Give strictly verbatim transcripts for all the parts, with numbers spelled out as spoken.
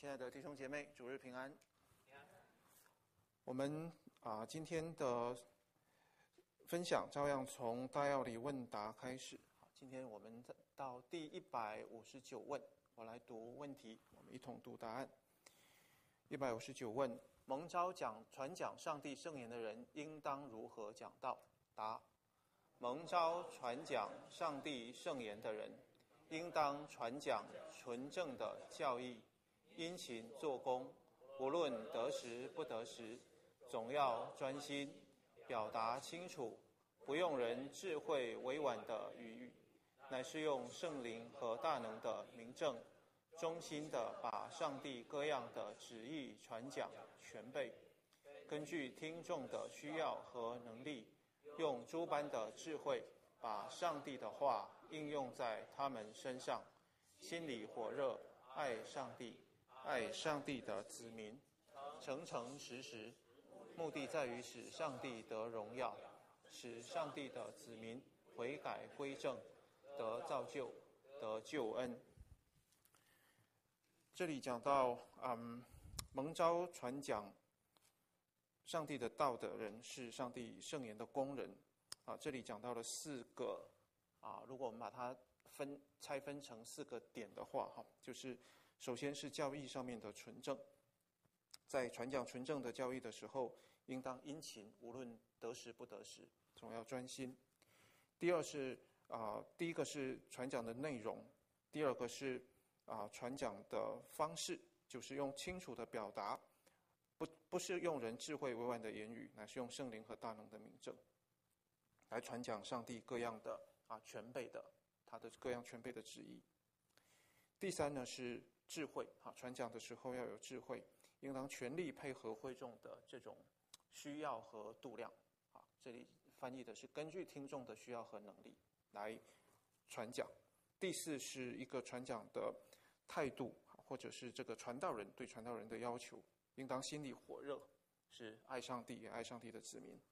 亲爱的弟兄姐妹，主日平安。我们啊，今天的分享照样从大要理问答开始。今天我们到第一百五十九问，我来读问题，我们一同读答案。一百五十九问：蒙召讲传讲上帝圣言的人，应当如何讲道？答：蒙召传讲上帝圣言的人，应当传讲纯正的教义，殷勤做工，无论得时不得时，总要专心，表达清楚，不用人智慧委婉的语语，乃是用圣灵和大能的明证，忠心的把上帝各样的旨意传讲全备，根据听众的需要和能力，用诸般的智慧把上帝的话应用在他们身上，心里火热，爱上帝，爱上帝的子民，诚诚实实，目的在于使上帝得荣耀，使上帝的子民悔改归正，得造就，得救恩。这里讲到，嗯，蒙召传讲上帝的道的人是上帝圣言的工人啊。这里讲到了四个啊，如果我们把它分拆分成四个点的话，哈，就是首先是教义上面的纯正，在传讲纯正的教义的时候，应当殷勤，无论得时不得时，总要专心。第二是啊、呃，第一个是传讲的内容，第二个是啊、呃、传讲的方式，就是用清楚的表达，不不是用人智慧委婉的言语，乃是用圣灵和大能的明证，来传讲上帝各样的啊全备的他的各样全备的旨意。第三呢是智慧啊，传讲的时候要有智慧，应当全力配合会众的这种需要和度量啊。这里翻译的是根据听众的需要和能力来传讲。第四是一个传讲的态度，或者是这个传道人对传道人的要求，应当心里火热，是爱上帝也爱上帝的子民。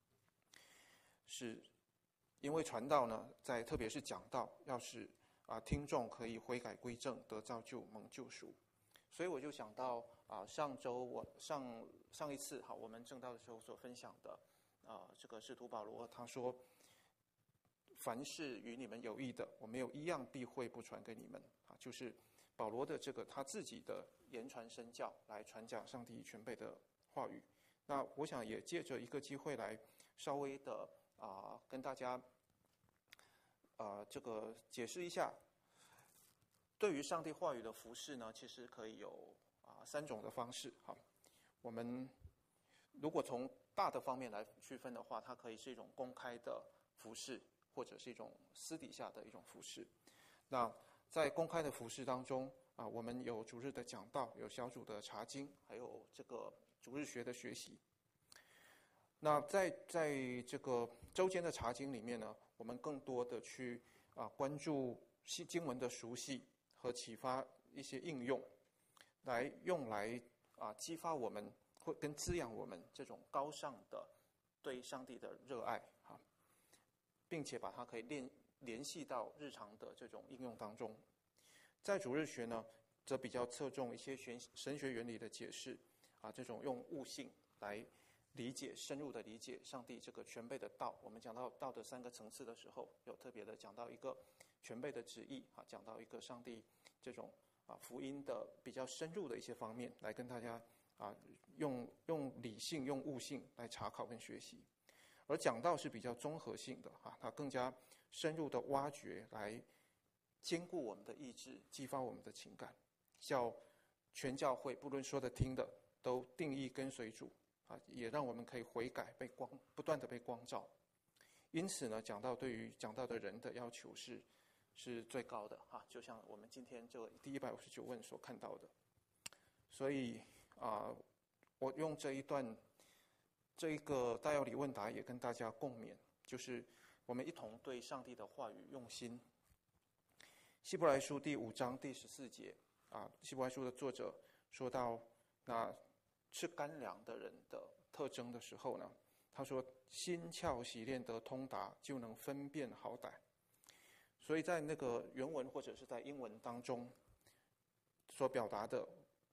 是因为传道呢，在特别是讲道，要使啊听众可以悔改归正，得造就，蒙救赎。所以我就想到啊，上周我上上一次好，我们正道的时候所分享的啊，这个使徒保罗他说，凡是与你们有益的，我没有一样避讳不传给你们啊，就是保罗的这个他自己的言传身教来传讲上帝全备的话语。那我想也借着一个机会来稍微的啊跟大家啊这个解释一下。对于上帝话语的服事呢，其实可以有啊三种的方式。好，我们如果从大的方面来区分的话，它可以是一种公开的服事，或者是一种私底下的一种服事。那在公开的服事当中啊，我们有主日的讲道，有小组的查经，还有这个主日学的学习。那在在这个周间的查经里面呢，我们更多的去啊关注经文的熟悉和启发一些应用，来用来啊激发我们或跟滋养我们这种高尚的对上帝的热爱啊，并且把它可以联联系到日常的这种应用当中。在主日学呢，则比较侧重一些神学原理的解释啊，这种用悟性来理解深入的理解上帝这个全备的道。我们讲到道的三个层次的时候，有特别的讲到一个全备的旨意啊，讲到一个上帝这种啊福音的比较深入的一些方面，来跟大家啊用用理性用悟性来查考跟学习。而讲道是比较综合性的啊，它更加深入的挖掘，来兼顾我们的意志，激发我们的情感，叫全教会不论说的听的都定义跟随主啊，也让我们可以悔改，被光不断的被光照。因此呢，讲道对于讲道的人的要求是是最高的啊，就像我们今天这第一百五十九问所看到的。所以啊，我用这一段这一个大要理问答也跟大家共勉，就是我们一同对上帝的话语用心。希伯来书第五章第十四节啊，希伯来书的作者说到，那吃干粮的人的特征的时候呢，他说心窍洗练得通达，就能分辨好歹。所以在那个原文或者是在英文当中所表达的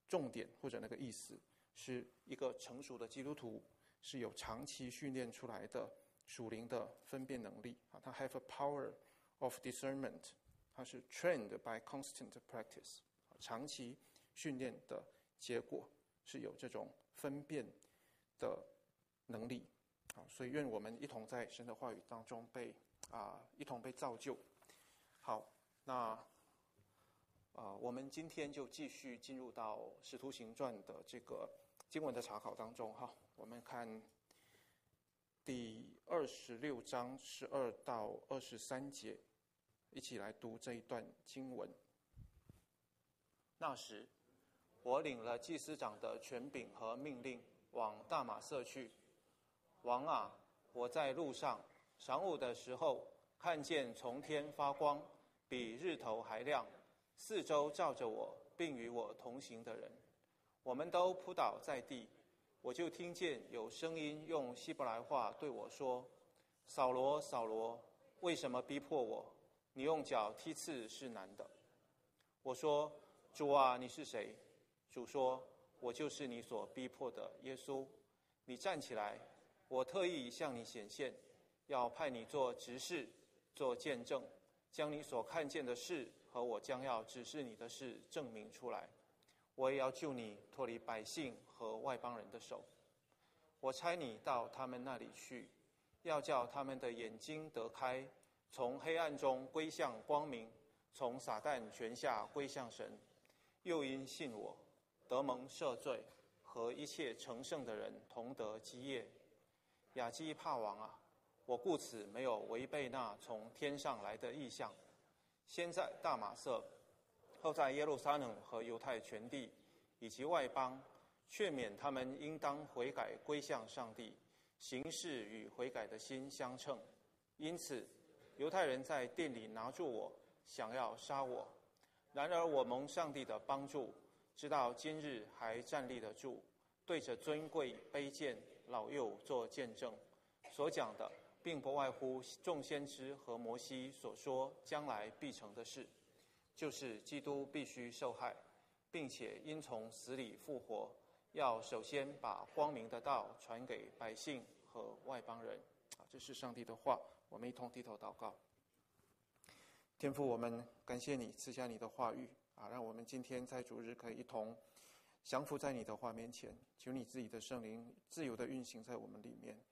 重点或者那个意思，是一个成熟的基督徒是有长期训练出来的属灵的分辨能力啊，他 have a power of discernment， 他是 trained by constant practice， 长期训练的结果是有这种分辨的能力啊，所以愿我们一同在神的话语当中被啊一同被造就。好，那啊我们今天就继续进入到《使徒行传》的这个经文的查考当中哈，我们看第二十六章十二到二十三节，一起来读这一段经文。那时，我领了祭司长的权柄和命令，往大马色去。王啊，我在路上，晌午的时候，看见从天发光，比日头还亮，四周照着我，并与我同行的人，我们都扑倒在地。我就听见有声音用希伯来话对我说：“扫罗，扫罗，为什么逼迫我？你用脚踢刺是难的。”我说：“主啊，你是谁？”主说：“我就是你所逼迫的耶稣。你站起来，我特意向你显现，要派你做执事，做见证，将你所看见的事和我将要指示你的事证明出来。我也要救你脱离百姓和外邦人的手。我差你到他们那里去，要叫他们的眼睛得开，从黑暗中归向光明，从撒旦权下归向神。又因信我，得蒙赦罪，和一切成圣的人同得基业。亚基帕王啊，我故此没有违背那从天上来的意象，先在大马色，后在耶路撒冷和犹太全地以及外邦，劝勉他们应当悔改归向上帝，行事与悔改的心相称。因此犹太人在殿里拿住我，想要杀我。然而我蒙上帝的帮助，直到今日还站立得住，对着尊贵卑贱老幼做见证。所讲的并不外乎众先知和摩西所说将来必成的事，就是基督必须受害，并且因从死里复活，要首先把光明的道传给百姓和外邦人。这是上帝的话，我们一同低头祷告。天父，我们感谢你赐下你的话语啊，让我们今天在主日可以一同降服在你的话面前，求你自己的圣灵自由的运行在我们里面，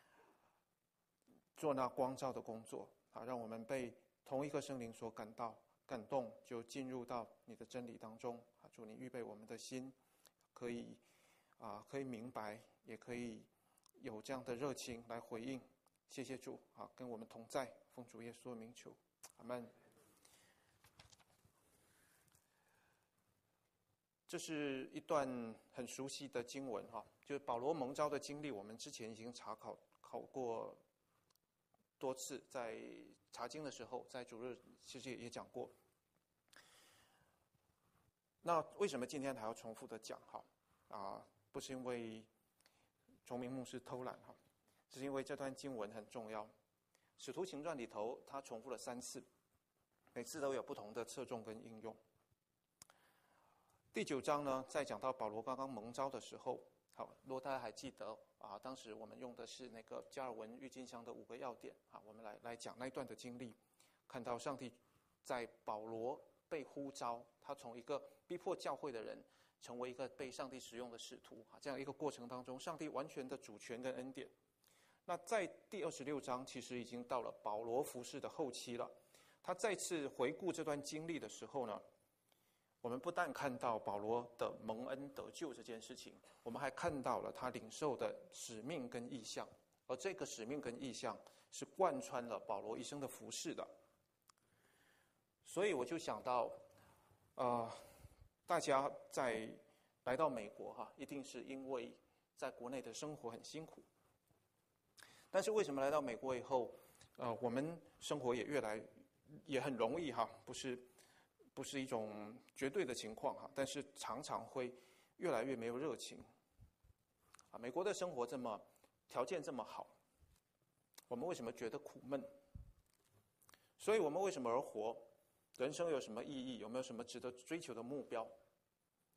做那光照的工作啊，让我们被同一个圣灵所感到感动，就进入到你的真理当中啊。主，你预备我们的心，可以啊，可以明白，也可以有这样的热情来回应。谢谢主啊，跟我们同在，奉主耶稣的名求，阿们。这是一段很熟悉的经文哈，就是保罗蒙召的经历，我们之前已经查考考过多次，在查经的时候，在主日其实也讲过。那为什么今天还要重复的讲哈？啊，不是因为崇明牧师偷懒哈，是因为这段经文很重要。使徒行传里头，它重复了三次，每次都有不同的侧重跟应用。第九章呢，在讲到保罗刚刚蒙召的时候，好，如果大家还记得啊，当时我们用的是那个加尔文郁金香的五个要点啊，我们来来讲那一段的经历，看到上帝在保罗被呼召，他从一个逼迫教会的人，成为一个被上帝使用的使徒啊，这样一个过程当中，上帝完全的主权跟恩典。那在第二十六章，其实已经到了保罗服事的后期了。他再次回顾这段经历的时候呢，我们不但看到保罗的蒙恩得救这件事情，我们还看到了他领受的使命跟意向，而这个使命跟意向是贯穿了保罗一生的服事的。所以我就想到，呃，大家在来到美国哈，一定是因为在国内的生活很辛苦，但是为什么来到美国以后，呃，我们生活也越来也很容易哈，不是。不是一种绝对的情况哈，但是常常会越来越没有热情。啊，美国的生活这么条件这么好，我们为什么觉得苦闷？所以我们为什么而活？人生有什么意义？有没有什么值得追求的目标？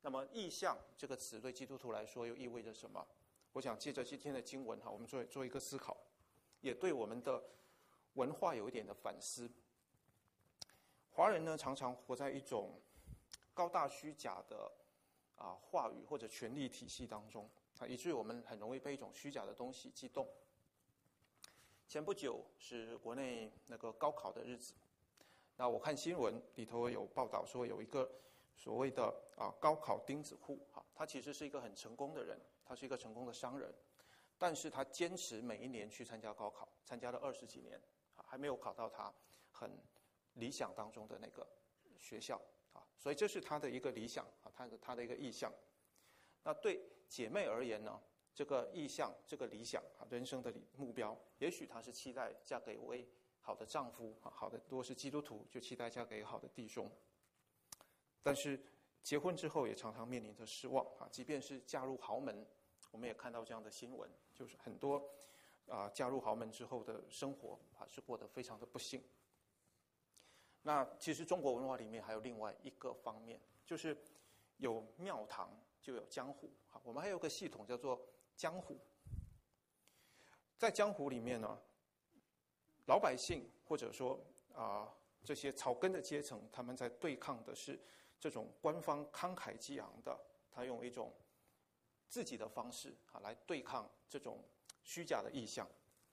那么意象这个词对基督徒来说又意味着什么？我想借着今天的经文哈，我们做做一个思考，也对我们的文化有一点的反思。华人呢，常常活在一种高大虚假的啊话语或者权力体系当中啊，以至于我们很容易被一种虚假的东西激动。前不久是国内那个高考的日子，那我看新闻里头有报道说，有一个所谓的啊高考钉子户哈，他其实是一个很成功的人，他是一个成功的商人，但是他坚持每一年去参加高考，参加了二十几年，还没有考到他很理想当中的那个学校啊，所以这是他的一个理想啊，他的他的一个意向。那对姐妹而言呢，这个意向、这个理想啊，人生的目标，也许她是期待嫁给一位好的丈夫啊，好的，如果是基督徒，就期待嫁给好的弟兄。但是结婚之后，也常常面临着失望啊，即便是嫁入豪门，我们也看到这样的新闻，就是很多啊嫁入豪门之后的生活啊，是过得非常的不幸。那其实中国文化里面还有另外一个方面，就是有庙堂就有江湖。好，我们还有个系统叫做江湖。在江湖里面呢，老百姓或者说啊、呃、这些草根的阶层，他们在对抗的是这种官方慷慨激昂的，他用一种自己的方式啊来对抗这种虚假的意象。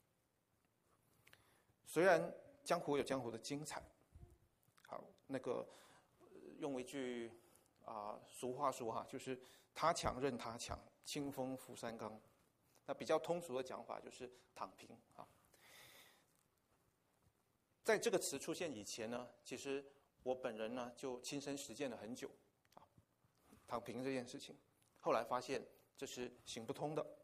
虽然江湖有江湖的精彩。好，那个用一句啊、呃、俗话说哈，就是他强任他强，清风拂山岗。那比较通俗的讲法就是躺平啊。在这个词出现以前呢，其实我本人呢就亲身实践了很久啊，躺平这件事情。后来发现这是行不通的。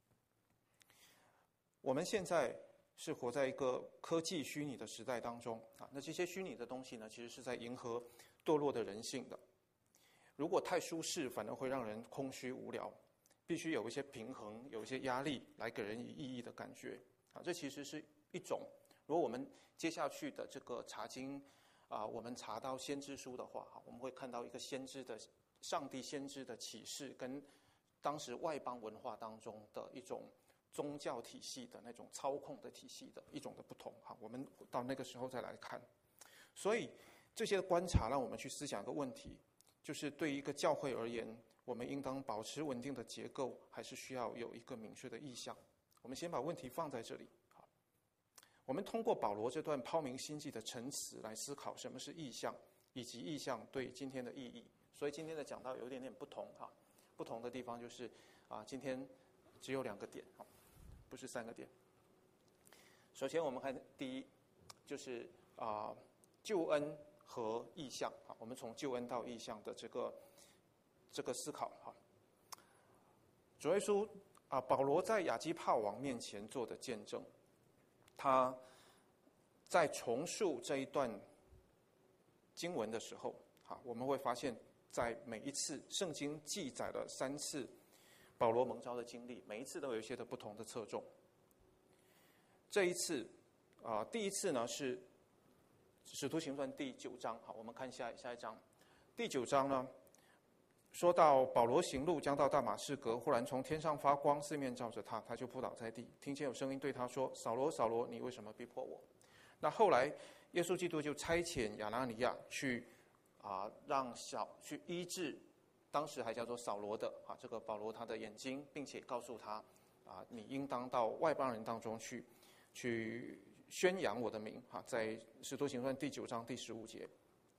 我们现在是活在一个科技虚拟的时代当中啊，那这些虚拟的东西呢，其实是在迎合堕落的人性的。如果太舒适，反而会让人空虚无聊，必须有一些平衡，有一些压力，来给人以意义的感觉啊。这其实是一种，如果我们接下去的这个查经啊，我们查到先知书的话，我们会看到一个先知的上帝先知的启示，跟当时外邦文化当中的一种宗教体系的那种操控的体系的一种的不同哈，我们到那个时候再来看。所以这些观察让我们去思想一个问题，就是对于一个教会而言，我们应当保持稳定的结构，还是需要有一个明确的意向？我们先把问题放在这里。好，我们通过保罗这段抛明心迹的陈词来思考什么是意向，以及意向对今天的意义。所以今天的讲道有一点点不同哈，不同的地方就是啊，今天只有两个点，不是三个点。首先我们看第一，就是啊救恩和意向啊，我们从救恩到意向的这个这个思考哈。主耶稣啊，保罗在亚基帕王面前做的见证，他在重述这一段经文的时候，啊，我们会发现，在每一次圣经记载了三次保罗蒙召的经历，每一次都有一些的不同的侧重。这一次啊、呃，第一次呢是《使徒行传》第九章，好，我们看下下一章。第九章呢，说到保罗行路将到大马士革，忽然从天上发光，四面照着他，他就扑倒在地，听见有声音对他说：“扫罗，扫罗，你为什么逼迫我？”那后来耶稣基督就差遣亚拿尼亚去啊、呃，让小去医治当时还叫做扫罗的啊这个保罗他的眼睛，并且告诉他啊，你应当到外邦人当中去。去宣扬我的名哈，在《使徒行传》第九章第十五节。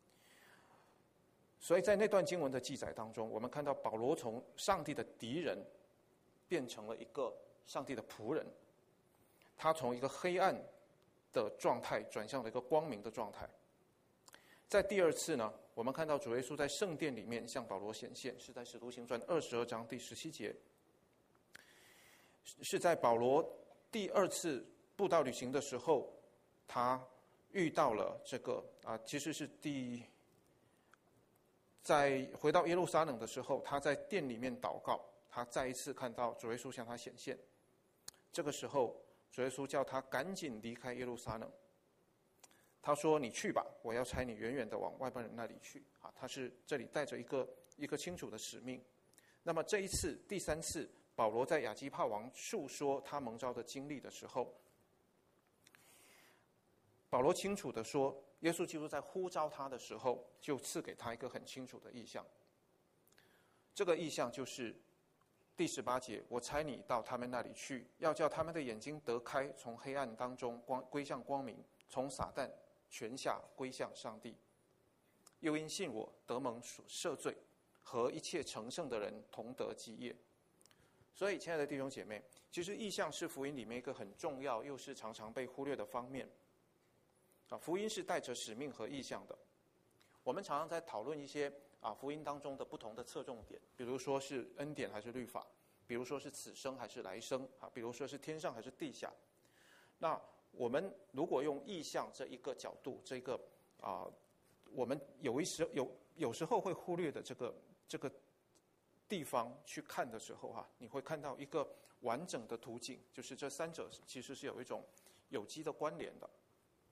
所以在那段经文的记载当中，我们看到保罗从上帝的敌人变成了一个上帝的仆人，他从一个黑暗的状态转向了一个光明的状态。在第二次呢，我们看到主耶稣在圣殿里面向保罗显现，是在《使徒行传》二十二章第十七节，是在保罗第二次布道旅行的时候，他遇到了这个啊，其实是第在回到耶路撒冷的时候，他在殿里面祷告，他再一次看到主耶稣向他显现。这个时候，主耶稣叫他赶紧离开耶路撒冷。 他说：“你去吧，我要差你远远的往外邦人那里去。”啊，他是这里带着一个一个清楚的使命。那么这一次第三次，保罗在亚基帕王述说他蒙召的经历的时候，保罗清楚的说，耶稣基督在呼召他的时候，就赐给他一个很清楚的意象。这个意象就是第十八节：“我差你到他们那里去，要叫他们的眼睛得开，从黑暗当中光归向光明，从撒旦权下归向上帝。又因信我，得蒙赦罪，和一切成圣的人同得基业。”所以，亲爱的弟兄姐妹，其实意象是福音里面一个很重要，又是常常被忽略的方面。啊，福音是带着使命和意象的。我们常常在讨论一些啊福音当中的不同的侧重点，比如说是恩典还是律法，比如说是此生还是来生啊，比如说是天上还是地下。那我们如果用意象这一个角度，这个啊，我们有一时有有时候会忽略的这个这个地方去看的时候哈、啊，你会看到一个完整的图景，就是这三者其实是有一种有机的关联的。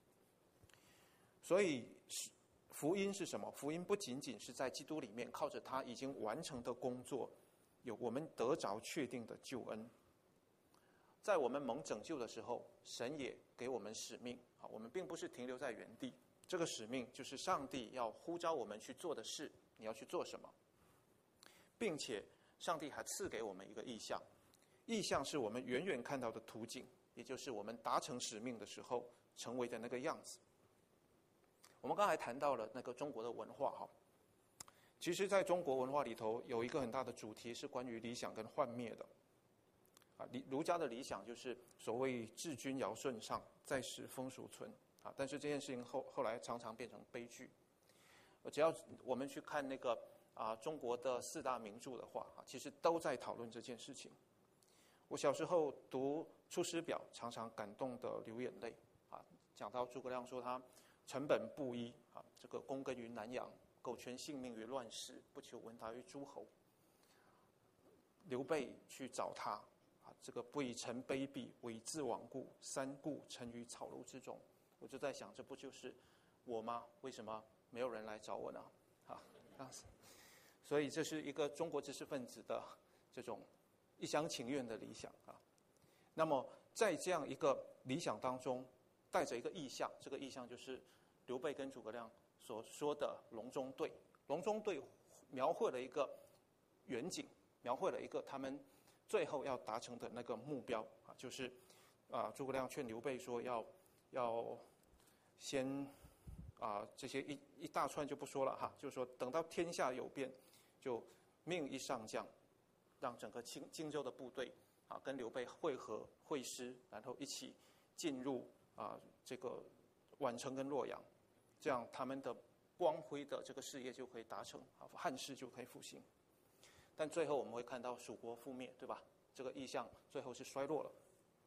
所以福音是什么？福音不仅仅是在基督里面靠着他已经完成的工作，有我们得着确定的救恩。在我们蒙拯救的时候，神也给我们使命啊，我们并不是停留在原地。这个使命就是上帝要呼召我们去做的事，你要去做什么？并且上帝还赐给我们一个意象，意象是我们远远看到的图景，也就是我们达成使命的时候成为的那个样子。我们刚才谈到了那个中国的文化哈，其实在中国文化里头有一个很大的主题是关于理想跟幻灭的。啊，儒家的理想就是所谓治君尧舜上，在时风俗存啊，但是这件事情后后来常常变成悲剧。只要我们去看那个啊中国的四大名著的话啊，其实都在讨论这件事情。我小时候读《出师表》，常常感动的流眼泪啊，讲到诸葛亮说他成本布衣啊，这个躬耕于南阳，苟全性命于乱世，不求闻达于诸侯。刘备去找他啊，这个不以臣卑鄙，猥自罔顾，三顾臣于草庐之中。我就在想，这不就是我吗？为什么没有人来找我呢？啊，所以这是一个中国知识分子的这种一厢情愿的理想啊。那么在这样一个理想当中，带着一个意象，这个意象就是刘备跟诸葛亮所说的隆中对。隆中对描绘了一个远景，描绘了一个他们最后要达成的那个目标啊，就是啊，诸葛亮劝刘备说要要先啊这些一一大串就不说了哈，就是说等到天下有变，就命一上将，让整个荆荆州的部队啊跟刘备会合会师，然后一起进入啊这个宛城跟洛阳，这样他们的光辉的这个事业就可以达成啊，汉室就可以复兴。但最后我们会看到蜀国覆灭，对吧？这个意象最后是衰落了。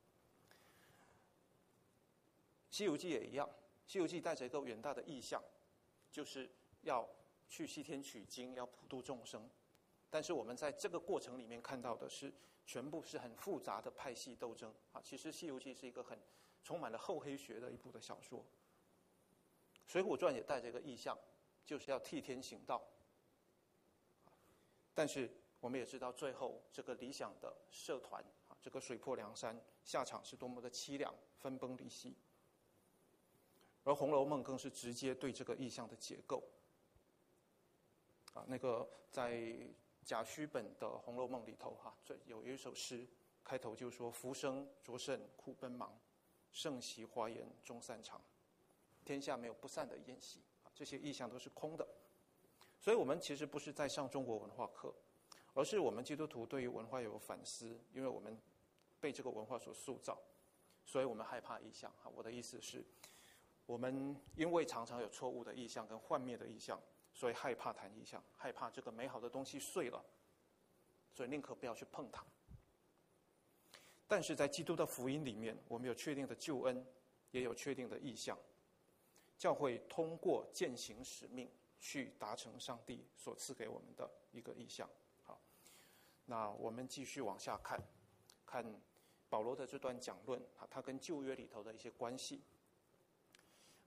西游记也一样，西游记带着一个远大的意象，就是要去西天取经，要普度众生。但是我们在这个过程里面看到的是，全部是很复杂的派系斗争啊。其实西游记是一个很充满了厚黑学的一部的小说。水浒传也带着一个意象，就是要替天行道。但是我们也知道，最后这个理想的社团啊，这个水泊梁山，下场是多么的凄凉，分崩离析。而《红楼梦》更是直接对这个意象的解构。啊，那个在贾诩本的《红楼梦》里头哈，这有一首诗，开头就说：“浮生浊甚苦奔忙，盛席华筵终散场。”天下没有不散的宴席啊，这些意象都是空的。所以我们其实不是在上中国文化课，而是我们基督徒对于文化有反思，因为我们被这个文化所塑造，所以我们害怕意象。我的意思是，我们因为常常有错误的意象跟幻灭的意象，所以害怕谈意象，害怕这个美好的东西碎了，所以宁可不要去碰它。但是在基督的福音里面，我们有确定的救恩，也有确定的意象。教会通过践行使命，去达成上帝所赐给我们的一个意象。好，那我们继续往下看，看保罗的这段讲论，他跟旧约里头的一些关系。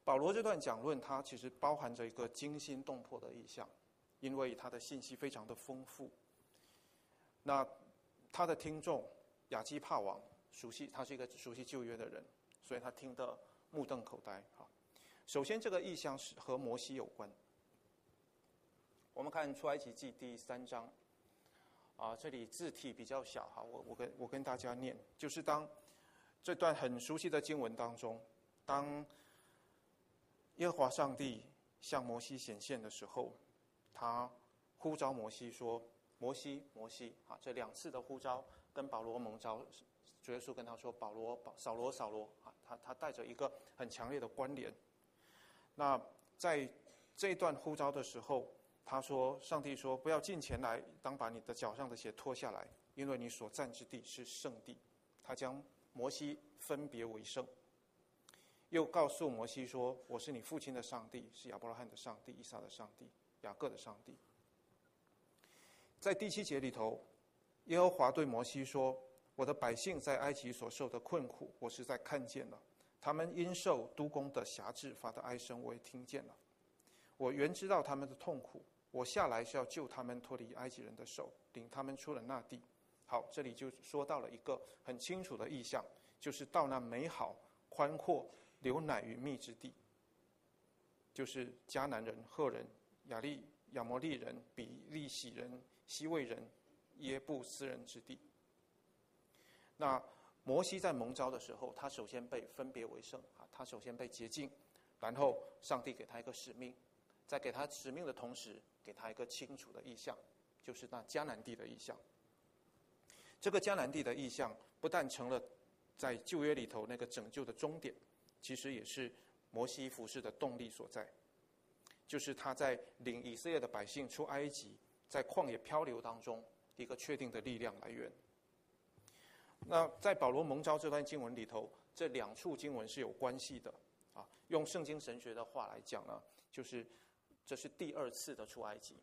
保罗这段讲论，它其实包含着一个惊心动魄的意象，因为它的信息非常的丰富。那他的听众亚基帕王熟悉，他是一个熟悉旧约的人，所以他听得目瞪口呆。好，首先这个意象是和摩西有关。我们看出埃及记第三章，啊，这里字体比较小，哈，我我跟我跟大家念，就是当这段很熟悉的经文当中，当耶和华上帝向摩西显现的时候，他呼召摩西说：“摩西，摩西！”啊，这两次的呼召跟保罗蒙召，主耶稣跟他说：“保罗，扫罗，扫罗！”啊，他他带着一个很强烈的关联。那在这一段呼召的时候，他说：“上帝说，不要近前来，当把你的脚上的鞋脱下来，因为你所站之地是圣地。”他将摩西分别为圣，又告诉摩西说：“我是你父亲的上帝，是亚伯拉罕的上帝、以撒的上帝、雅各的上帝。”在第七节里头，耶和华对摩西说：“我的百姓在埃及所受的困苦，我实在看见了；他们因受督工的辖制发的哀声，我也听见了。我原知道他们的痛苦，我下来是要救他们脱离埃及人的手，领他们出了那地。”好，这里就说到了一个很清楚的意象，就是到那美好、宽阔、流奶与蜜之地，就是迦南人、赫人、亚利、亚摩利人、比利洗人、西魏人、耶布斯人之地。那摩西在蒙召的时候，他首先被分别为圣啊，他首先被洁净，然后上帝给他一个使命，在给他使命的同时，给他一个清楚的意象，就是那迦南地的意象。这个迦南地的意象不但成了在旧约里头那个拯救的终点，其实也是摩西服事的动力所在，就是他在领以色列的百姓出埃及，在旷野漂流当中一个确定的力量来源。那在保罗蒙召这段经文里头，这两处经文是有关系的啊。用圣经神学的话来讲呢，就是这是第二次的出埃及。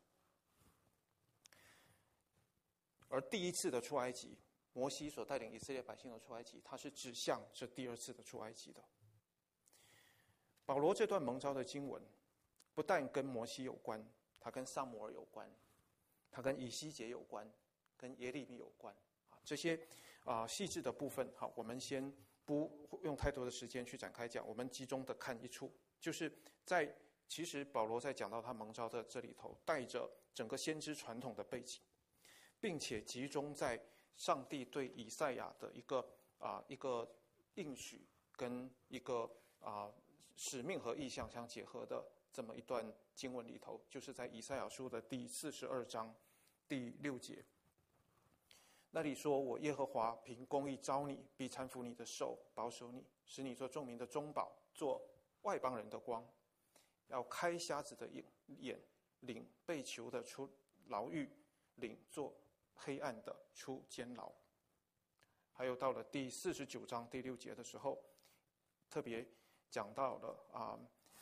而第一次的出埃及，摩西所带领以色列百姓的出埃及，它是指向这第二次的出埃及的。保罗这段蒙召的经文，不但跟摩西有关，它跟撒母耳有关，它跟以西结有关，跟耶利米有关啊。这些啊细致的部分，好，我们先不用太多的时间去展开讲，我们集中的看一处，就是在其实保罗在讲到他蒙召的这里头，带着整个先知传统的背景，并且集中在上帝对以赛亚的一个啊一个应许跟一个啊使命和意象相结合的这么一段经文里头，就是在以赛亚书的第四十二章第六节，那里说：“我耶和华凭公义招你，必搀扶你的手，保守你，使你做众民的中保，做外邦人的光，要开瞎子的眼，领被囚的出牢狱，领做黑暗的出监牢。”还有到了第四十九章第六节的时候，特别讲到了啊，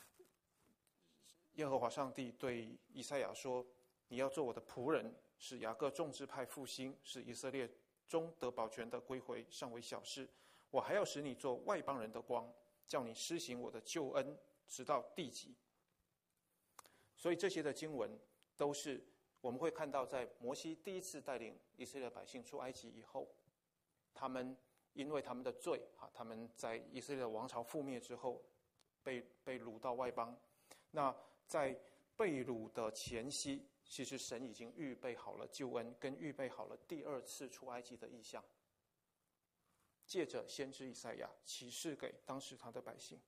耶和华上帝对以赛亚说：“你要做我的仆人，使雅各众支派复兴，使以色列中得保全的归回，尚为小事。我还要使你做外邦人的光，叫你施行我的救恩，直到地极。”所以这些的经文都是我们会看到，在摩西第一次带领以色列百姓出埃及以后，他们因为他们的罪啊，他们在以色列王朝覆灭之后，被被掳到外邦。那在被掳的前夕，其实神已经预备好了救恩，跟预备好了第二次出埃及的意象，借着先知以赛亚启示给当时他的百姓。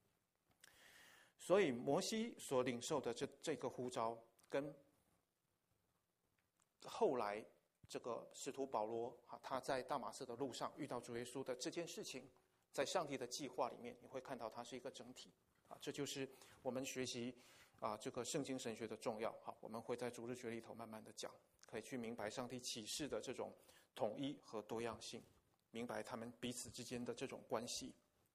所以摩西所领受的这这个呼召，跟后来这个使徒保罗啊，他在大马色的路上遇到主耶稣的这件事情，在上帝的计划里面，你会看到它是一个整体啊。这就是我们学习啊这个圣经神学的重要。好，我们会在主日学里头慢慢的讲，可以去明白上帝启示的这种统一和多样性，明白他们彼此之间的这种关系。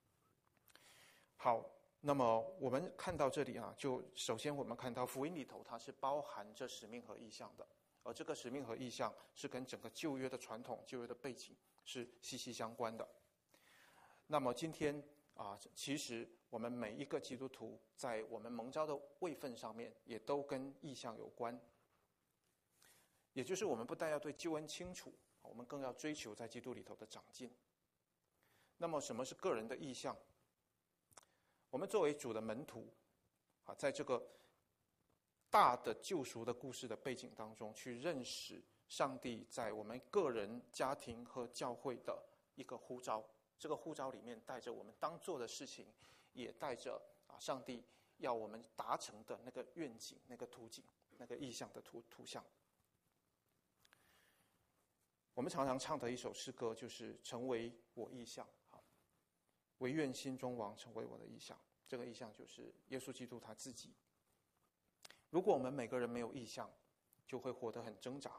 好，那么我们看到这里啊，就首先我们看到福音里头它是包含着使命和意象的。而这个使命和意象是跟整个旧约的传统、旧约的背景是息息相关的。那么今天啊，其实我们每一个基督徒在我们蒙召的位分上面，也都跟意象有关。也就是我们不但要对救恩清楚，我们更要追求在基督里头的长进。那么什么是个人的意象？我们作为主的门徒啊，在这个大的救赎的故事的背景当中，去认识上帝在我们个人、家庭和教会的一个呼召。这个呼召里面带着我们当做的事情，也带着啊上帝要我们达成的那个愿景、那个图景、那个意象的图图像。我们常常唱的一首诗歌就是“成为我意象”，好，惟愿心中王成为我的意象。这个意象就是耶稣基督他自己。如果我们每个人没有意象，就会活得很挣扎。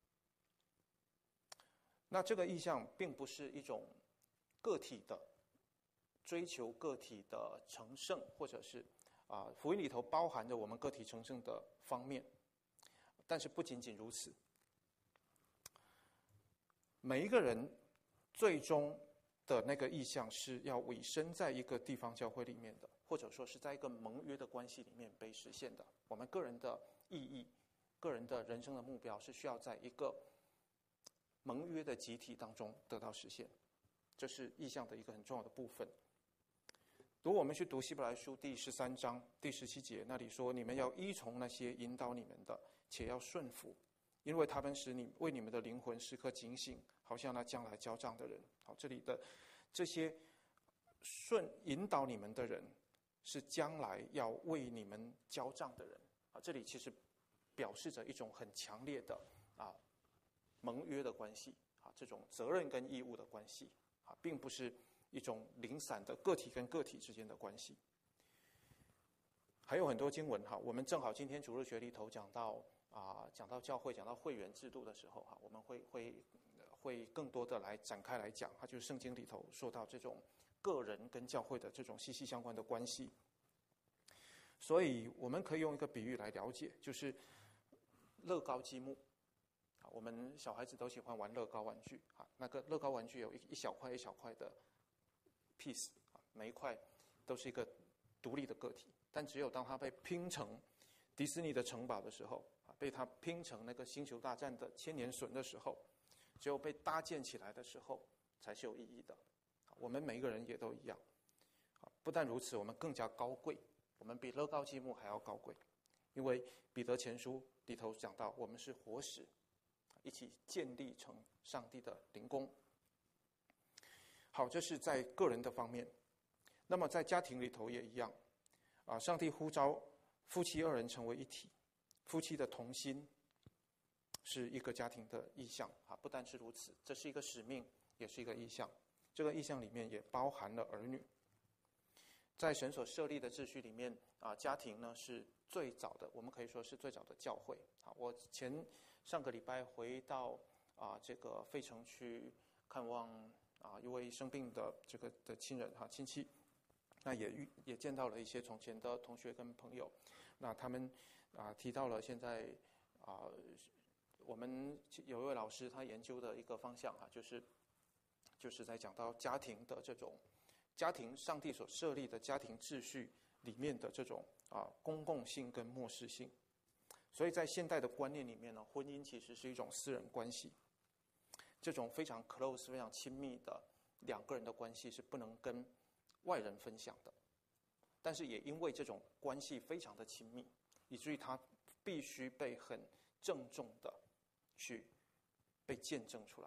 那这个意象并不是一种个体的追求个体的成圣，或者是啊福音里头包含着我们个体成圣的方面。但是不仅仅如此，每一个人最终的那个意向是要委身在一个地方教会里面的，或者说是在一个盟约的关系里面被实现的。我们个人的意义、个人的人生的目标是需要在一个盟约的集体当中得到实现，这是意向的一个很重要的部分。如果我们去读希伯来书第十三章第十七节，那里说：“你们要依从那些引导你们的，且要顺服。因为他们使你为你们的灵魂时刻警醒，好像那将来交账的人。”好，这里的这些顺引导你们的人，是将来要为你们交账的人。啊，这里其实表示着一种很强烈的啊盟约的关系啊，这种责任跟义务的关系啊，并不是一种零散的个体跟个体之间的关系。还有很多经文哈，我们正好今天主日学里头讲到。啊，讲到教会，讲到会员制度的时候，哈，我们会会会更多的来展开来讲，它就是圣经里头说到这种个人跟教会的这种息息相关的关系。所以我们可以用一个比喻来了解，就是乐高积木。啊，我们小孩子都喜欢玩乐高玩具啊，那个乐高玩具有一一小块一小块的 piece 啊，每一块都是一个独立的个体，但只有当它被拼成迪士尼的城堡的时候，被它拼成那个星球大战的千年隼的时候，只有被搭建起来的时候才是有意义的。我们每一个人也都一样。不但如此，我们更加高贵，我们比乐高积木还要高贵，因为彼得前书里头讲到，我们是活石，一起建立成上帝的灵宫。好，这是在个人的方面。那么在家庭里头也一样，啊，上帝呼召夫妻二人成为一体。夫妻的同心是一个家庭的意向啊，不单是如此，这是一个使命，也是一个意向。这个意向里面也包含了儿女。在神所设立的秩序里面啊，家庭呢是最早的，我们可以说是最早的教会啊。我前上个礼拜回到啊这个费城去看望啊一位生病的这个的亲人哈亲戚，那也遇也见到了一些从前的同学跟朋友，那他们。啊，提到了现在啊，我们有一位老师他研究的一个方向啊，就是就是在讲到家庭的这种家庭，上帝所设立的家庭秩序里面的这种啊公共性跟漠视性。所以在现代的观念里面呢，婚姻其实是一种私人关系，这种非常 close、非常亲密的两个人的关系是不能跟外人分享的。但是也因为这种关系非常的亲密，以至于它必须被很郑重的去被见证出来。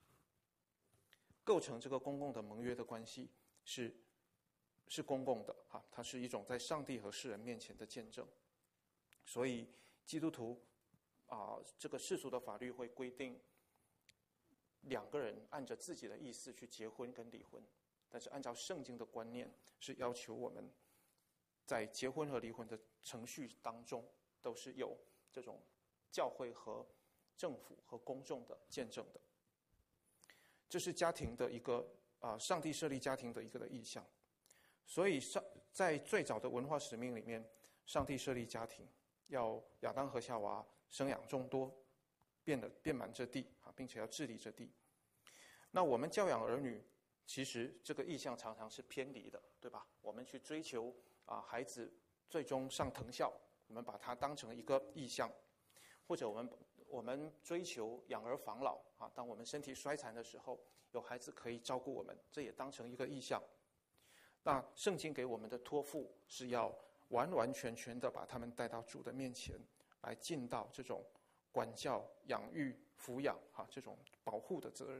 构成这个公共的盟约的关系是是公共的哈，它是一种在上帝和世人面前的见证。所以基督徒啊，这个世俗的法律会规定两个人按着自己的意思去结婚跟离婚，但是按照圣经的观念是要求我们在结婚和离婚的程序当中，都是有这种教会和政府和公众的见证的。这是家庭的一个啊，上帝设立家庭的一个的意向。所以上在最早的文化使命里面，上帝设立家庭，要亚当和夏娃生养众多，遍了遍满这地啊，并且要治理这地。那我们教养儿女， 其实这个意向常常是偏离的，对吧？我们去追求啊，孩子最终上藤校，我们把它当成一个意向，或者我们我们追求养儿防老啊，当我们身体衰残的时候，有孩子可以照顾我们，这也当成一个意向。那圣经给我们的托付是要完完全全的把他们带到主的面前，来尽到这种管教、养育、抚养啊这种保护的责任。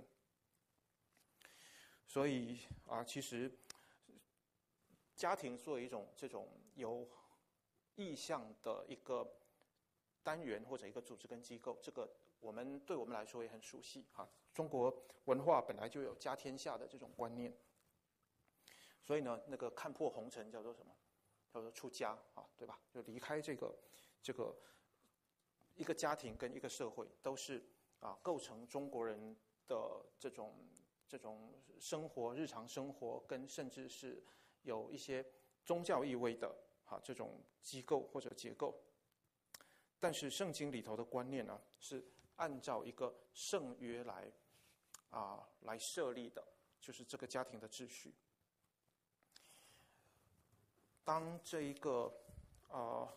所以啊，其实家庭作为一种这种有意向的一个单元或者一个组织跟机构，这个我们对我们来说也很熟悉啊。中国文化本来就有家天下的这种观念，所以呢，那个看破红尘叫做什么？叫做出家啊，对吧？就离开这个这个一个家庭跟一个社会，都是啊构成中国人的这种。这种生活、日常生活，跟甚至是有一些宗教意味的啊这种机构或者结构，但是圣经里头的观念呢，是按照一个圣约来啊来设立的，就是这个家庭的秩序。当这一个啊，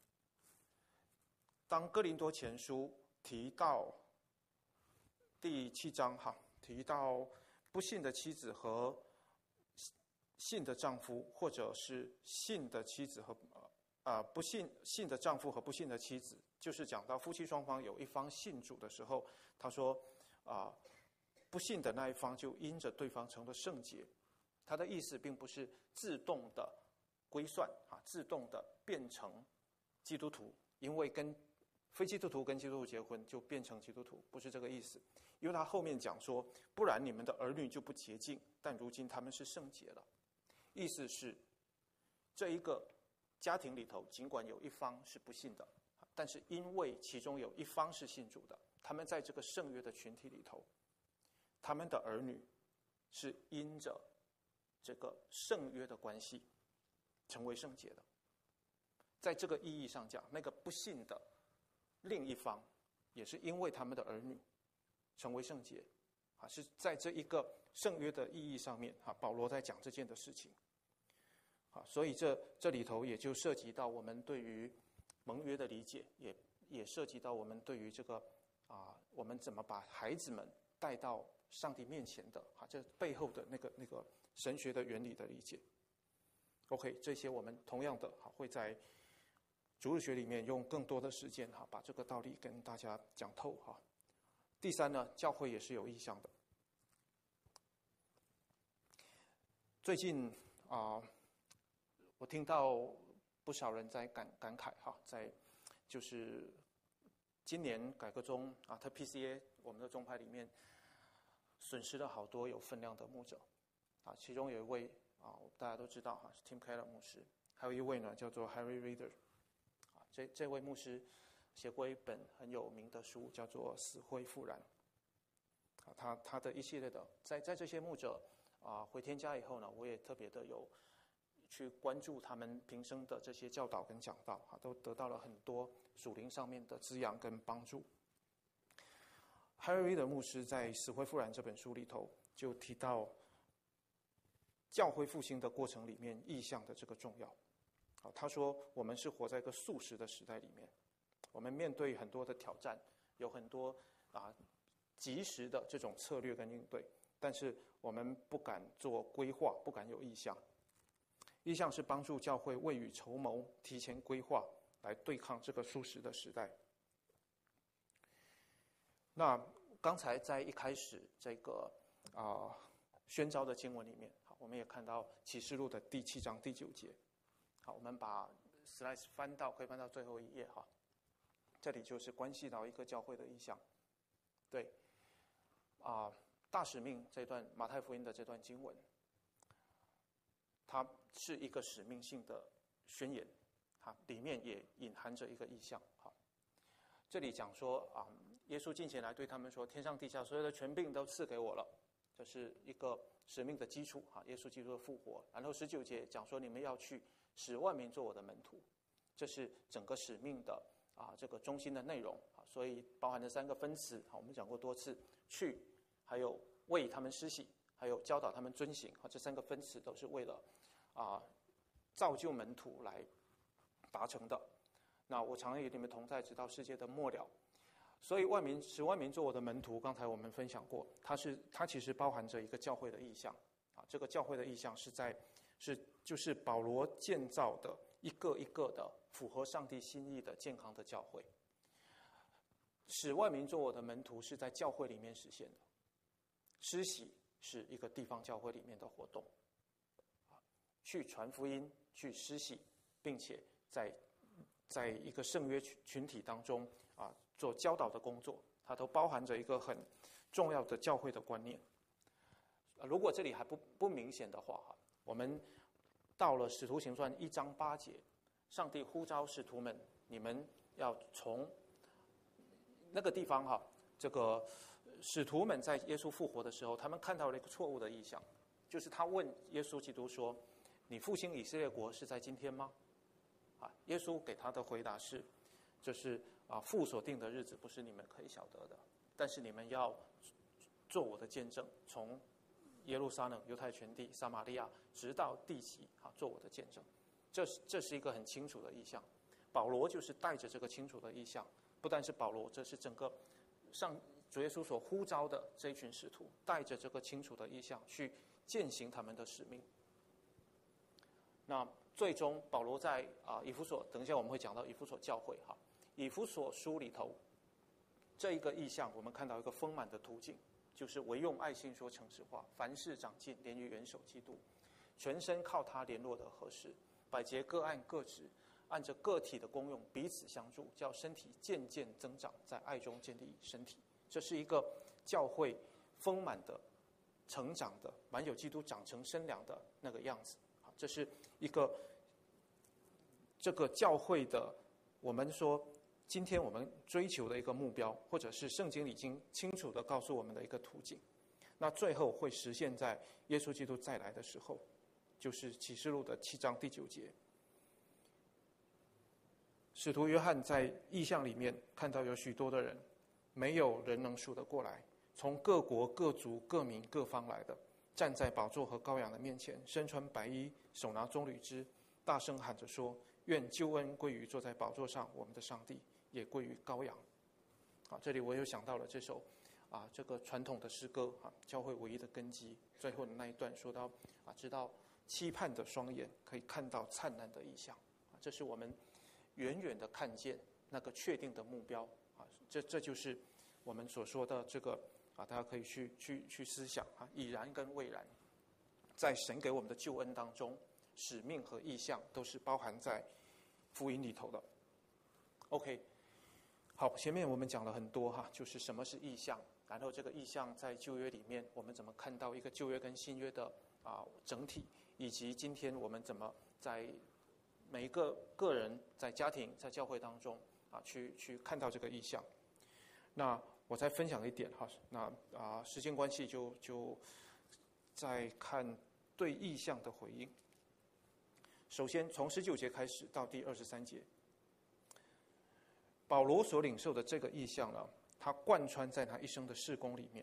当哥林多前书提到第七章哈。提到不信的妻子和信的丈夫，或者是信的妻子和啊、呃、不信信的丈夫和不信的妻子，就是讲到夫妻双方有一方信主的时候，他说啊、呃、不信的那一方就因着对方成了圣洁。他的意思并不是自动的归算啊，自动的变成基督徒，因为跟非基督徒跟基督徒结婚就变成基督徒，不是这个意思。因为他后面讲说，不然你们的儿女就不洁净，但如今他们是圣洁了。意思是，这一个家庭里头，尽管有一方是不信的，但是因为其中有一方是信主的，他们在这个圣约的群体里头，他们的儿女是因着这个圣约的关系成为圣洁的。在这个意义上讲，那个不信的另一方也是因为他们的儿女成为圣洁啊，是在这一个圣约的意义上面啊，保罗在讲这件的事情啊，所以这这里头也就涉及到我们对于盟约的理解，也也涉及到我们对于这个啊，我们怎么把孩子们带到上帝面前的啊，这背后的那个那个神学的原理的理解。OK， 这些我们同样的啊会在主日学里面用更多的时间哈，把这个道理跟大家讲透哈。第三呢，教会也是有意向的。最近啊、呃，我听到不少人在感感慨哈，在就是今年改革中啊，特 P C A 我们的宗派里面损失了好多有分量的牧者啊，其中有一位啊，大家都知道哈，是 Tim Keller 牧师，还有一位呢叫做 Harry Reeder。这这位牧师写过一本很有名的书，叫做《死灰复燃》。啊，他他的一系列的，在在这些牧者啊回天家以后呢，我也特别的有去关注他们平生的这些教导跟讲道，啊，都得到了很多属灵上面的滋养跟帮助。Harry Reeder 牧师在《死灰复燃》这本书里头就提到，教会复兴的过程里面意向的这个重要。他说我们是活在一个速食的时代里面，我们面对很多的挑战，有很多啊及时的这种策略跟应对，但是我们不敢做规划，不敢有意向。意向是帮助教会未雨绸缪，提前规划来对抗这个速食的时代。那刚才在一开始这个啊宣召的经文里面，我们也看到启示录的第七章第九节。好，我们把 slide 翻到，可以翻到最后一页哈。这里就是关系到一个教会的意向。对，啊、呃，大使命这段马太福音的这段经文，它是一个使命性的宣言，哈，里面也隐含着一个意向。好，这里讲说啊、呃，耶稣近前来对他们说：“天上地下所有的权柄都赐给我了。”这是一个使命的基础哈，耶稣基督的复活。然后十九节讲说：“你们要去。”使万民做我的门徒，这是整个使命的啊这个中心的内容啊，所以包含了三个分词啊，我们讲过多次，去，还有为他们施洗， 还有教导他们遵行啊，这三个分词都是为了啊造就门徒来达成的。那我常与你们同在，直到世界的末了。所以万民使万民做我的门徒，刚才我们分享过，它是它其实包含着一个教会的意象啊。这个教会的意象是在是就是保罗建造的一个一个的符合上帝心意的健康的教会。使万民做我的门徒是在教会里面实现的，施洗是一个地方教会里面的活动，去传福音，去施洗，并且在在一个圣约群体当中啊做教导的工作，它都包含着一个很重要的教会的观念。如果这里还不不明显的话，我们到了使徒行传一章八节，上帝呼召使徒们，你们要从那个地方哈，这个使徒们在耶稣复活的时候，他们看到了一个错误的意象，就是他问耶稣基督说：“你复兴以色列国是在今天吗？”啊，耶稣给他的回答是：“这是啊父所定的日子，不是你们可以晓得的。但是你们要做我的见证，从耶路撒冷、犹太全地、撒玛利亚，直到地极啊，做我的见证。”这是这是一个很清楚的意象。保罗就是带着这个清楚的意象，不但是保罗，这是整个上主耶稣所呼召的这一群使徒，带着这个清楚的意象去践行他们的使命。那最终保罗在啊以弗所，等一下我们会讲到以弗所教会哈，以弗所书里头这一个意象，我们看到一个丰满的途径，就是唯用爱心说诚实话，凡事长进，连于元首基督，全身靠他联络的合适，百节各按各职，按着个体的功用彼此相助，叫身体渐渐增长，在爱中建立身体。这是一个教会丰满的成长的，满有基督长成身量的那个样子。这是一个这个教会的，我们说今天我们追求的一个目标，或者是圣经已经清楚的告诉我们的一个途径。那最后会实现在耶稣基督再来的时候，就是启示录的七章第九节。使徒约翰在异象里面看到有许多的人，没有人能数得过来，从各国各族各民各方来的，站在宝座和羔羊的面前，身穿白衣，手拿棕榈枝，大声喊着说：愿救恩归于坐在宝座上我们的上帝，也归于羔羊。好，这里我又想到了这首啊这个传统的诗歌啊，教会唯一的根基。最后的那一段说到啊，直到期盼的双眼可以看到灿烂的异象啊，这是我们远远的看见那个确定的目标啊，这这就是我们所说的这个啊，大家可以去去去思想啊，已然跟未然，在神给我们的救恩当中，使命和意向都是包含在福音里头的。OK， 好，前面我们讲了很多哈，就是什么是意向，然后这个意向在旧约里面，我们怎么看到一个旧约跟新约的啊整体，以及今天我们怎么在每一个个人在家庭在教会当中啊去去看到这个意向。那我再分享一点哈，那啊时间关系就就再看对意向的回应。首先从十九节开始到第二十三节，保罗所领受的这个意向呢，他贯穿在他一生的事工里面。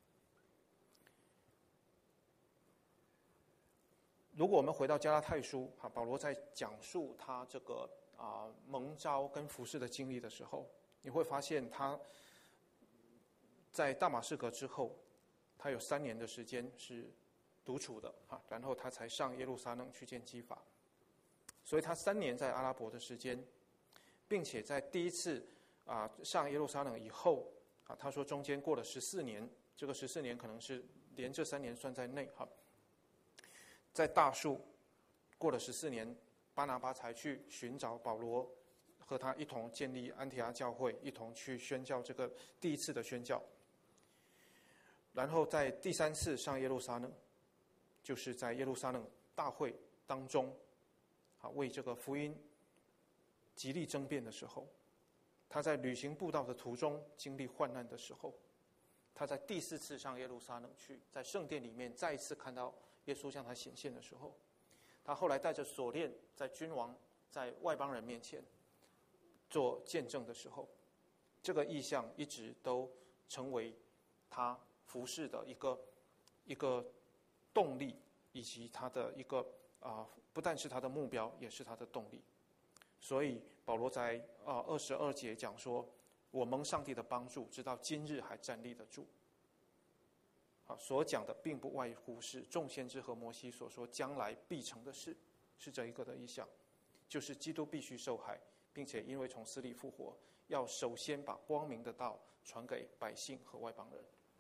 如果我们回到加拉太书，哈，保罗在讲述他这个啊蒙召跟服事的经历的时候，你会发现他在大马士革之后，他有三年的时间是独处的啊，然后他才上耶路撒冷去见基法，所以他三年在阿拉伯的时间，并且在第一次啊上耶路撒冷以后啊，他说中间过了十四年，这个十四年可能是连这三年算在内哈。在大树过了十四年，巴拿巴才去寻找保罗，和他一同建立安提阿教会，一同去宣教这个第一次的宣教。然后在第三次上耶路撒冷，就是在耶路撒冷大会当中，啊，为这个福音极力争辩的时候，他在旅行布道的途中经历患难的时候，他在第四次上耶路撒冷去，在圣殿里面再一次看到耶稣向他显现的时候，他后来带着锁链在君王在外邦人面前做见证的时候，这个意象一直都成为他服事的一个一个动力，以及他的一个啊、呃，不但是他的目标，也是他的动力。所以保罗在啊二十二节讲说：“我蒙上帝的帮助，直到今日还站立得住。”啊，所讲的并不外乎是众先知和摩西所说将来必成的事，是这一个的意象，就是基督必须受害，并且因为从死里复活，要首先把光明的道传给百姓和外邦人。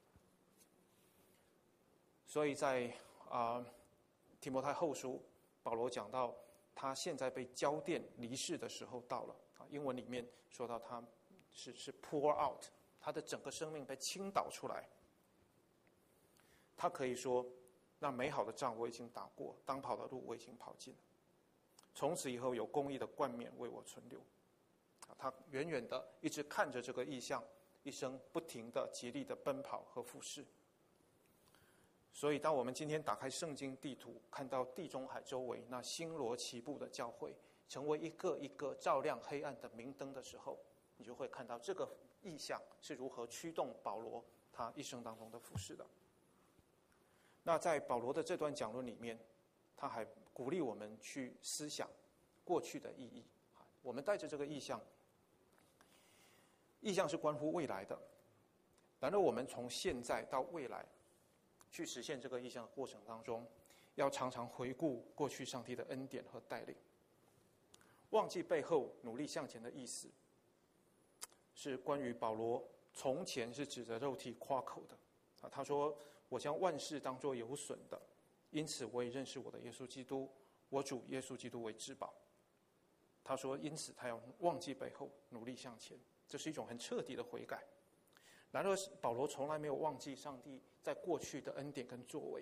所以在啊、呃、提摩太后书，保罗讲到他现在被交奠离世的时候到了啊，英文里面说到他是是 pour out， 他的整个生命被倾倒出来。他可以说：“那美好的仗我已经打过，当跑的路我已经跑尽了。从此以后，有公义的冠冕为我存留。”他远远的一直看着这个异象，一生不停的竭力的奔跑和服侍。所以，当我们今天打开圣经地图，看到地中海周围那星罗棋布的教会，成为一个一个照亮黑暗的明灯的时候，你就会看到这个异象是如何驱动保罗他一生当中的服侍的。那在保罗的这段讲论里面，他还鼓励我们去思想过去的意义。我们带着这个意象，意象是关乎未来的。然而，我们从现在到未来去实现这个意象的过程当中，要常常回顾过去上帝的恩典和带领，忘记背后，努力向前的意思，是关于保罗从前是指着肉体夸口的。啊，他说：“我将万事当作有损的，因此我也认识我的耶稣基督，我主耶稣基督为至宝。”他说：“因此他要忘记背后，努力向前。”这是一种很彻底的悔改。然而，保罗从来没有忘记上帝在过去的恩典跟作为。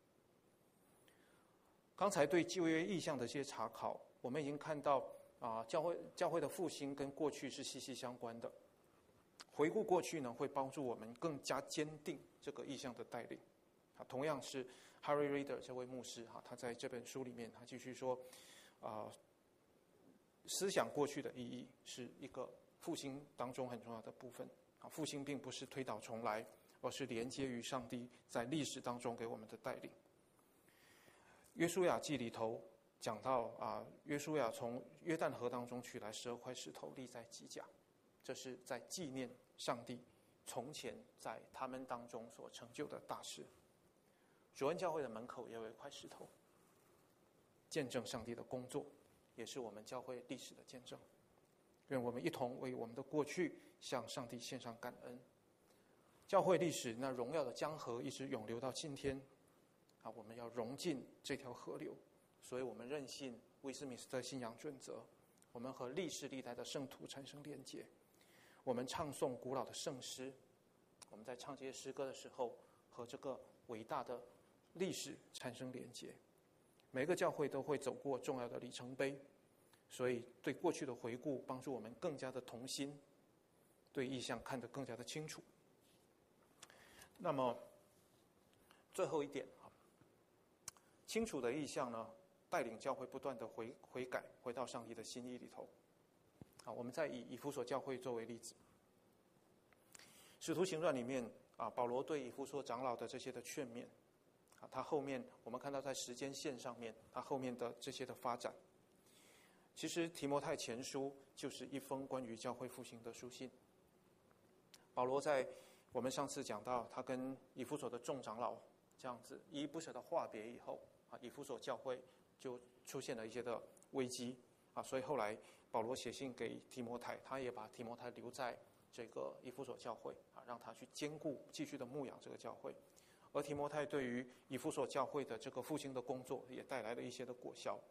刚才对旧约意象的一些查考，我们已经看到啊，教会教会的复兴跟过去是息息相关的。回顾过去呢，会帮助我们更加坚定这个意象的带领。啊，同样是 Harry Reeder 这位牧师哈，他在这本书里面，他继续说，啊，思想过去的意义是一个复兴当中很重要的部分。啊，复兴并不是推倒重来，而是连接于上帝在历史当中给我们的带领。约书亚记里头讲到啊，约书亚从约旦河当中取来十二块石头立在基甲，这是在纪念上帝从前在他们当中所成就的大事。主恩教会的门口也有一块石头，见证上帝的工作，也是我们教会历史的见证。愿我们一同为我们的过去向上帝献上感恩。教会历史那荣耀的江河一直涌流到今天啊，我们要融进这条河流。所以我们认信威斯敏斯特信仰准则，我们和历世历代的圣徒产生连结，我们唱诵古老的圣诗，我们在唱这些诗歌的时候，和这个伟大的历史产生连结。每个教会都会走过重要的里程碑，所以对过去的回顾帮助我们更加的同心，对意象看得更加的清楚。那么最后一点，清楚的意象呢，带领教会不断的悔悔改，回到上帝的心意里头。好，我们再以以弗所教会作为例子。使徒行传里面啊，保罗对以弗所长老的这些的劝勉啊，他后面我们看到在时间线上面，他后面的这些的发展。其实提摩太前书就是一封关于教会复兴的书信。保罗在我们上次讲到，他跟以弗所的众长老这样子依依不舍的话别以后啊，以弗所教会就出现了一些的危机啊，所以后来保罗写信给提摩太，他也把提摩太留在这个以弗所教会啊，让他去兼顾继续的牧养这个教会。而提摩太对于以弗所教会的这个复兴的工作也带来了一些的果效。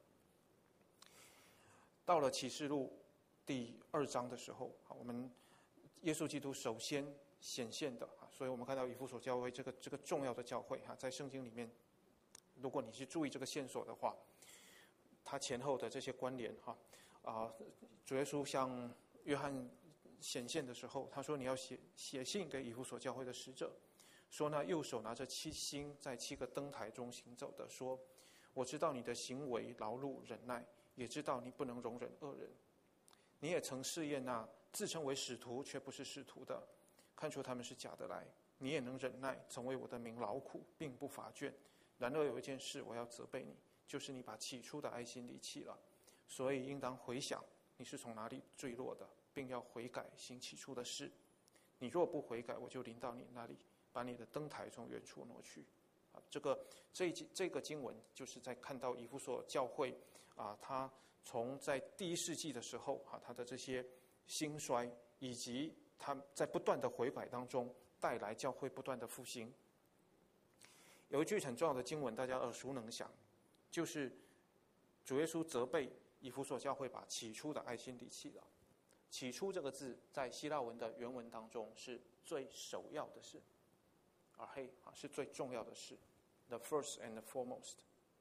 到了启示录第二章的时候，我们耶稣基督首先显现的，所以我们看到以弗所教会这个这个重要的教会哈，在圣经里面，如果你去注意这个线索的话，它前后的这些关联哈啊，主耶稣向约翰显现的时候，他说你要写写信给以弗所教会的使者，说那右手拿着七星在七个灯台中行走的，说我知道你的行为劳碌忍耐，也知道你不能容忍恶人。你也曾试验那自称为使徒却不是使徒的，看出他们是假的来。你也能忍耐，曾为我的名劳苦，并不乏倦。 然而有一件事我要责备你，就是你把起初的爱心离弃了，所以应当回想你是从哪里坠落的，并要悔改，行起初的事。你若不悔改，我就临到你那里，把你的灯台从远处挪去。啊，这个这这个经文就是在看到以弗所教会啊，他从在第一世纪的时候啊，他的这些兴衰，以及他在不断的悔改当中带来教会不断的复兴。有一句很重要的经文，大家耳熟能详，就是主耶稣责备以弗所教会把起初的爱心离弃了。起初这个字在希腊文的原文当中是最首要的事，而嘿啊是最重要的事 ，the first and the foremost。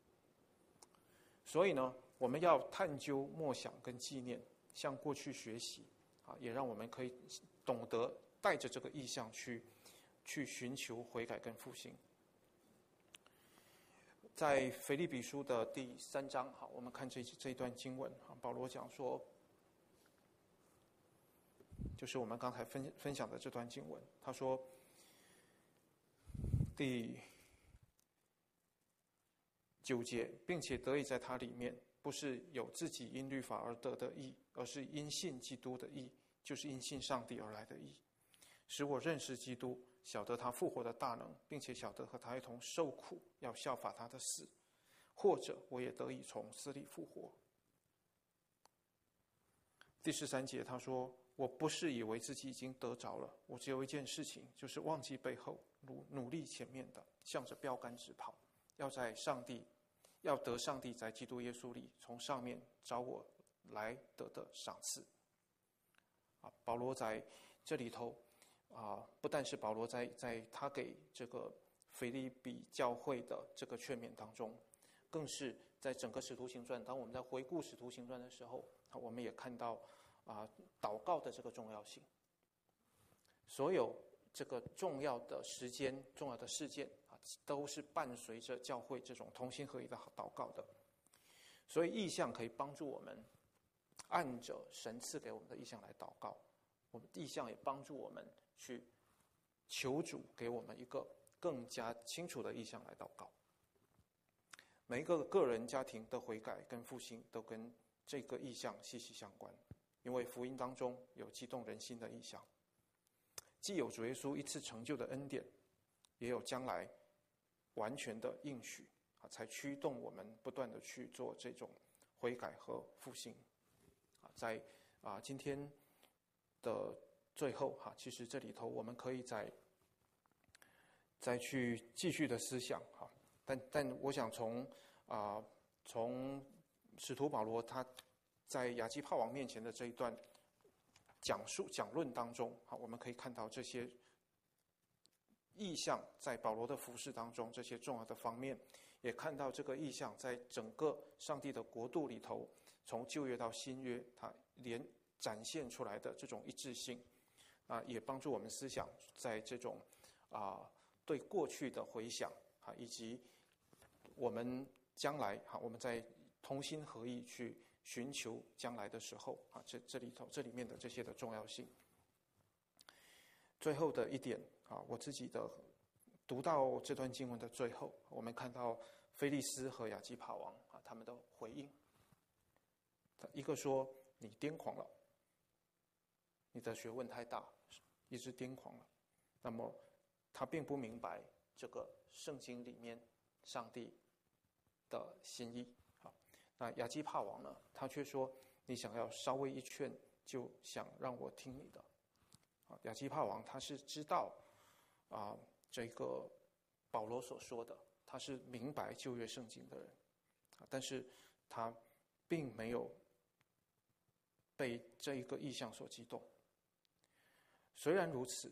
所以呢，我们要探究、默想跟纪念，向过去学习啊，也让我们可以懂得带着这个意向去去寻求悔改跟复兴。在腓立比书的第三章，好，我们看这这一段经文啊，保罗讲说，就是我们刚才分分享的这段经文，他说，第九节，并且得以在他里面，不是有自己因律法而得的义，而是因信基督的义，就是因信上帝而来的义，使我认识基督，晓得他复活的大能，并且晓得和他一同受苦，要效法他的死，或者我也得以从死里复活。第十三节他说，我不是以为自己已经得着了，我只有一件事情，就是忘记背后，努努力前面的，向着标杆直跑，要在上帝要得上帝在基督耶稣里从上面找我来得的赏赐。啊，保罗在这里头啊，不但是保罗在在他给这个腓立比教会的这个劝勉当中，更是在整个使徒行传，当我们在回顾使徒行传的时候，我们也看到啊祷告的这个重要性。所有这个重要的时间、重要的事件啊，都是伴随着教会这种同心合一的祷告的。所以意象可以帮助我们按着神赐给我们的意象来祷告，我们意象也帮助我们去求主给我们一个更加清楚的意象来祷告。每一个个人家庭的悔改跟复兴都跟这个意象息息相关，因为福音当中有激动人心的意象，既有主耶稣一次成就的恩典，也有将来完全的应许啊，才驱动我们不断的去做这种悔改和复兴啊。在啊今天的最后哈，其实这里头我们可以再再去继续的思想哈，但但我想从啊从使徒保罗他在亚基帕王面前的这一段讲述讲论当中，好，我们可以看到这些意象在保罗的服事当中这些重要的方面，也看到这个意象在整个上帝的国度里头，从旧约到新约，它连展现出来的这种一致性啊，也帮助我们思想在这种啊对过去的回想啊，以及我们将来哈，我们在同心合意去寻求将来的时候啊，这这里头这里面的这些的重要性。最后的一点啊，我自己的读到这段经文的最后，我们看到菲利斯和亚基帕王啊他们的回应。一个说你癫狂了，你的学问太大，一直癫狂了。那么他并不明白这个圣经里面上帝的心意。好，那亚基帕王呢，他却说你想要稍微一劝，就想让我听你的。亚基帕王他是知道啊这个保罗所说的，他是明白旧约圣经的人，但是他并没有被这一个意象所激动。虽然如此，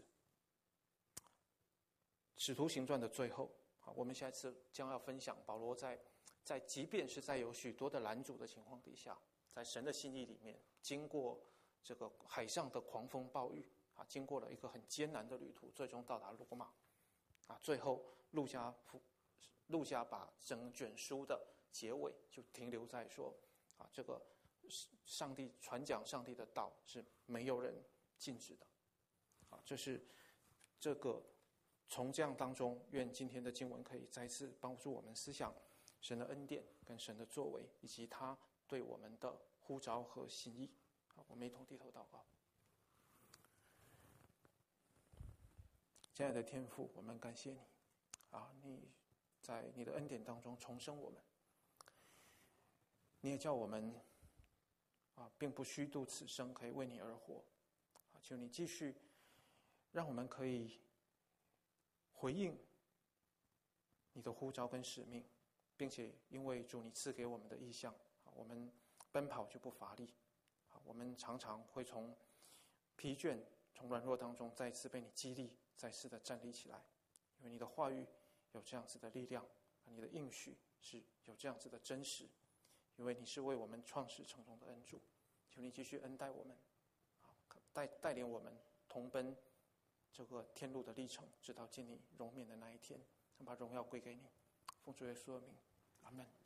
使徒行传的最后，我们下一次将要分享保罗在在即便是在有许多的拦阻的情况底下，在神的心意里面，经过这个海上的狂风暴雨啊，经过了一个很艰难的旅途，最终到达罗马啊。最后路加路加把整卷书的结尾就停留在说啊，这个上帝传讲上帝的道是没有人禁止的啊，这是这个从这样当中，愿今天的经文可以再次帮助我们思想神的恩典跟神的作为，以及他对我们的呼召和心意。好，我们一同低头祷告。亲爱的天父，我们感谢你啊！你在你的恩典当中重生我们，你也叫我们啊，并不虚度此生，可以为你而活。啊，求你继续让我们可以回应你的呼召跟使命，并且因为主你赐给我们的意向，我们奔跑就不乏力。我们常常会从疲倦、从软弱当中再次被你激励，再次的站立起来。因为你的话语有这样子的力量，你的应许是有这样子的真实。因为你是为我们创始成终的恩主，求你继续恩待我们，带带领我们同奔这个天路的历程，直到见你容面的那一天，把荣耀归给你。奉主耶稣的名，阿们。